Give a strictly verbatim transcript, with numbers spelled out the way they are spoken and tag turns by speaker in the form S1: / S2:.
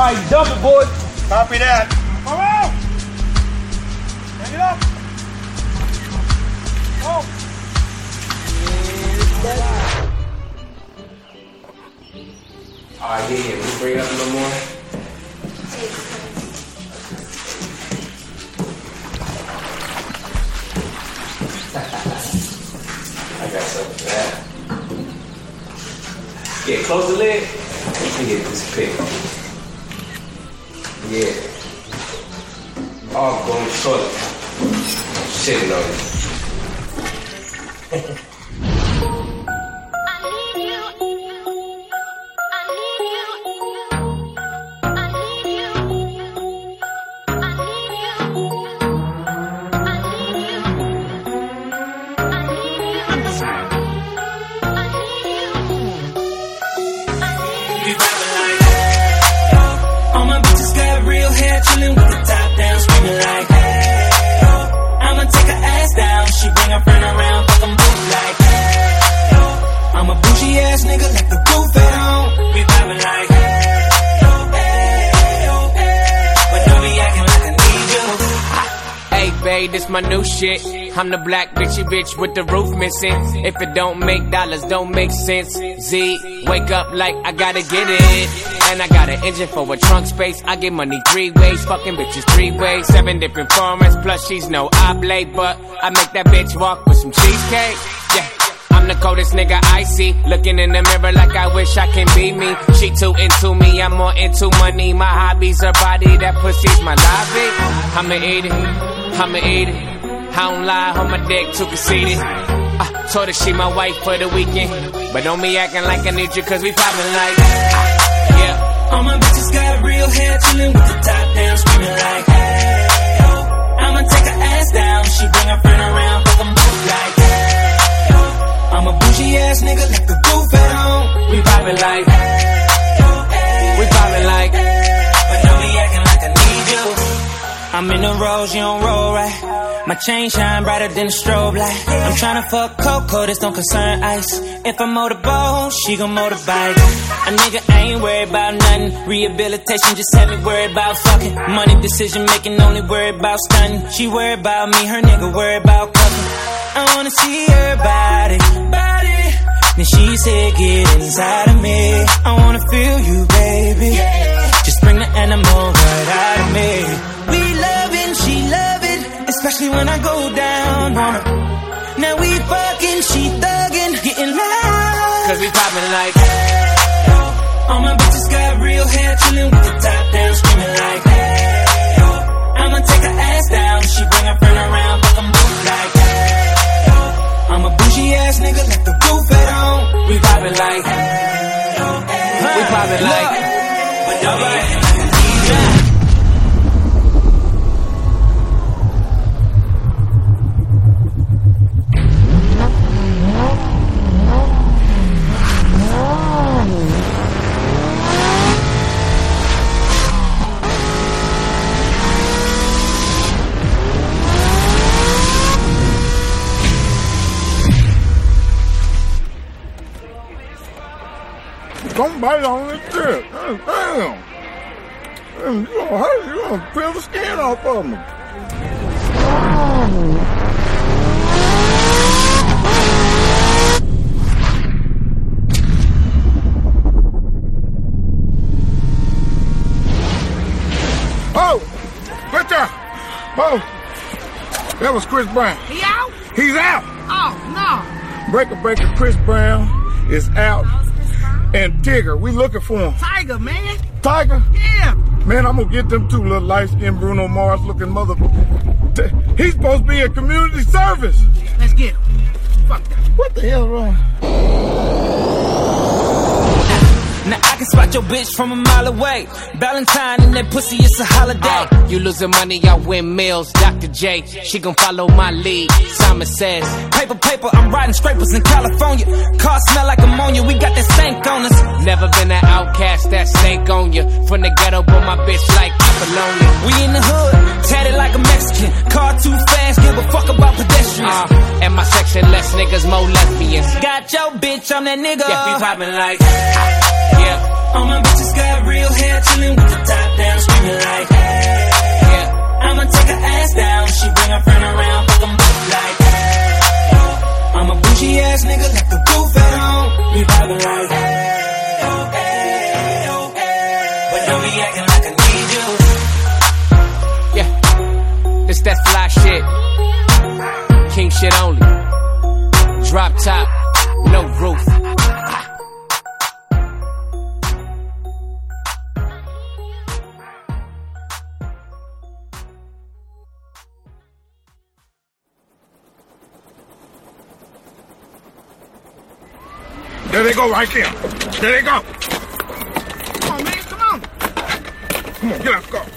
S1: right, dump it, boys.
S2: Copy that.
S1: Come on. Bring it up. Oh.
S3: Alright, yeah, yeah. We bring it up a little more. I got something for that. Yeah, close the lid. Let me get this pick. Yeah. Oh, going short. Shitting on you.
S4: This my new shit. I'm the black bitchy bitch with the roof missing. If it don't make dollars, don't make sense. Z, wake up like I gotta get it. And I got an engine for a trunk space. I get money three ways, fucking bitches three ways. Seven different formats, plus she's no oblate. But I make that bitch walk with some cheesecake. Yeah. I'm the coldest nigga I see. Looking in the mirror like I wish I can be me. She too into me, I'm more into money. My hobby's her body, that pussy's my lobby. I'ma eat it, I'ma eat it. I don't lie, on my dick too conceited. I told her she my wife for the weekend. But don't be acting like I need you cause we poppin' like uh, yeah.
S5: All my bitches got real hair, chillin' with the top down, screamin' like hey, oh. I'ma take her ass down, she bring her friend around, fuck them both like hey, oh. I'm a bougie ass nigga, left the roof at home.
S4: We poppin' like hey, oh, hey, we poppin' like
S5: hey, but don't be acting like I need you. I'm in the rose, you don't roll right. My chain shine brighter than a strobe light. I'm tryna fuck Coco, this don't concern ice. If I motorboat, she gon' motorbike. A nigga ain't worried about nothing. Rehabilitation just had me worried about fucking. Money decision making, only worried about stunning. She worried about me, her nigga worried about cuffing. I wanna see her body, body. Then she said, get inside of me. I wanna feel you, baby. Just bring the animal right out of me. We lovin', she lovin', especially when I go down on her. Now we fucking, she thuggin', getting loud.
S4: Cause we poppin' like
S5: hey, oh. All my bitches got real hair, chillin' with the top down, screamin' like hey, oh. I'ma take her ass down, she bring her friend around, fuck them both like hey, oh. I'm a bougie ass nigga, left the roof at home.
S4: We poppin' like hey, oh, hey, we poppin' like
S5: hey, but don't be acting like a D J.
S6: Somebody on this trip. Damn. Damn, you gonna hurt, you gonna peel the skin off of me. Oh! Right there! Oh! That was Chris Brown.
S7: He out?
S6: He's out!
S7: Oh, no.
S6: Breaker Breaker Chris Brown is out. And Tigger, we looking for him.
S7: Tiger, man.
S6: Tiger?
S7: Yeah.
S6: Man, I'm gonna get them two little light-skinned Bruno Mars looking mother. He's supposed to be at community service.
S7: Let's get him. Fuck that.
S6: What the hell wrong?
S5: Now I can spot your bitch from a mile away. Valentine and that pussy, it's a holiday.
S4: Uh, you losing money, I win meals. Doctor J, she gon' follow my lead. Simon says,
S5: paper, paper, I'm riding scrapers in California. Car smell like ammonia, we got that stank on us.
S4: Never been an outcast, that stank on you. From the ghetto, but my bitch like Apollonia.
S5: We in the hood, tatted like a Mexican. Car too fast, give a fuck about pedestrians.
S4: Uh, and my section, less niggas, more lesbians.
S5: Got your bitch, I'm that nigga.
S4: Yeah, we poppin' like, yeah.
S5: All my bitches got real hair, chillin' with the top down, screaming like, hey. Yeah. I'ma take her ass down. She bring her friend around, fuck 'em both like, hey. I'm a bougie ass nigga, left the roof at home. We vibing like, hey, oh, hey, oh, hey. But don't be acting like I need you.
S4: Yeah, this that fly shit. King shit only. Drop top, no roof.
S6: There they go right there. There they go.
S7: Come on, man, come on.
S6: Come on, get out, go.